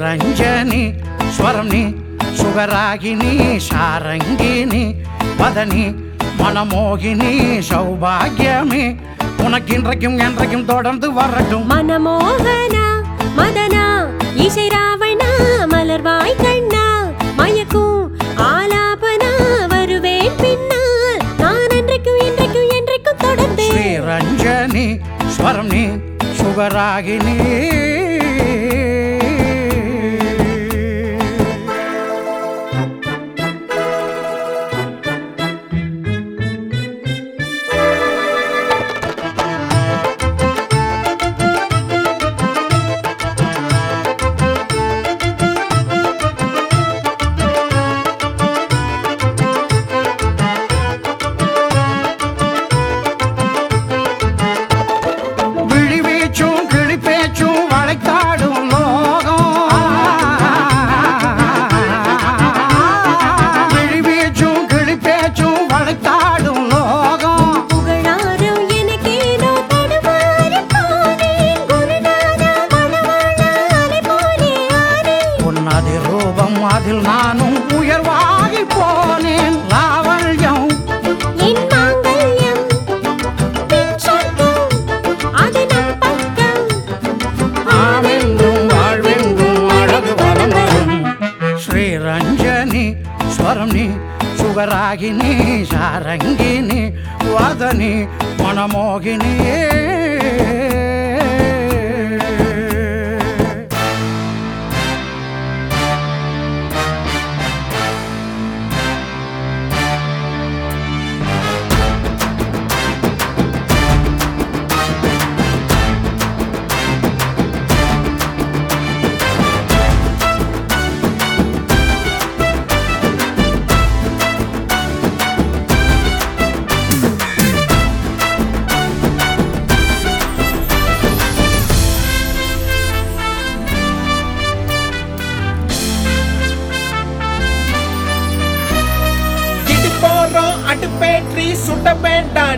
శ్రీరంజని స్వరంని సుగరాగిని సారంగిని వదని மனமோகினி சௌபாகியமே உனக்கின்றைக்கும் என்றைக்கும் தொடர்ந்து வரட்டும் மனமோகனா மதனா இசை ராவணா மலர்வாய் கண்ணா மயக்கும் ஆலாபனா வருவேன் பின்னால் நான் என்றைக்கும் என்றைக்கும் என்றைக்கும் தொடர்ந்து ஸ்ரீரஞ்சனி ஸ்வரம் நீ சுகராகினி அதில் நானும் உயர்வாகி போனேன் லாவல்யம் என் மாங்கல்யம் பின் சொர்க்கம் அது நம் பக்கம் ஆவென்றும் வாழ்வென்றும் அழகு வரம் வரும் ஸ்ரீரஞ்சனி ஸ்வரம் நீ சுகராகினி சாரங்கினி வதனி மனமோகினி அடுப்பேற்றி சுட வேண்டாம்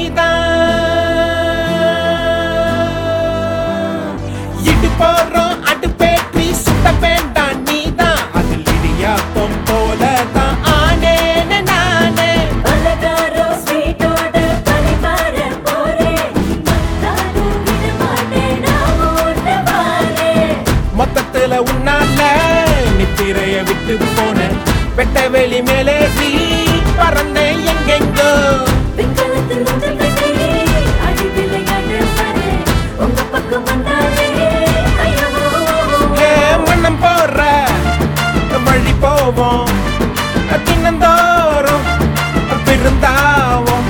நீதான் இடு போறோம் அடுப்பேற்றி சுட வேண்டாம் நீதான் அதில் இடியாப்பம் போலதான் ஆனேன நானே பலகாரோ ஸ்வீட்டோட பரிமாற போறேன் மத்தாலும் விட மாட்டேன் நான் ஓட்ட வாரேன் மொத்தத்துல உன்னால நித்திரைய விட்டு போன வெட்ட வெளி மேலே பறந்தேன் எங்கெங்கோ பிங்களத்தில் ஒன்று கட்டி அடி விளையாட பாரு உங்க பக்கம் வந்தாலே ஐயோ மண்ணம் போற வழி போவோம் தினந்தோறும் பிறந்தாவோம்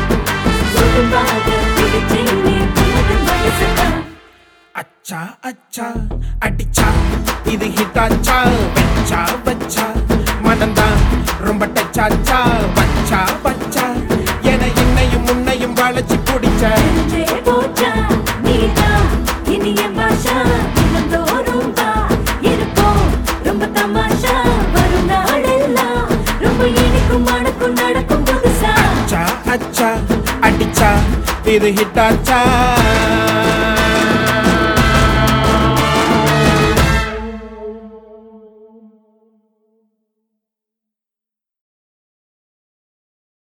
அச்சா அச்சா அடிச்சா இது ஹிட்டாச்சா வச்சா வச்சா மனந்தான் ரொம்ப டச்சாச்சா பச்சா பச்சா என என்னையும் முன்னையும் வளைச்சு பிடிச்ச போச்சா நீதான் இனிய பாஷா தினந்தோறும் வா இருக்கும் ரொம்ப தமாஷா வரும் நாளெல்லாம் ரொம்ப இனிக்கும் மணக்கும் நடக்கும் புதுசா அச்சா அச்சா அடிச்சா இது ஹிட்டாச்சா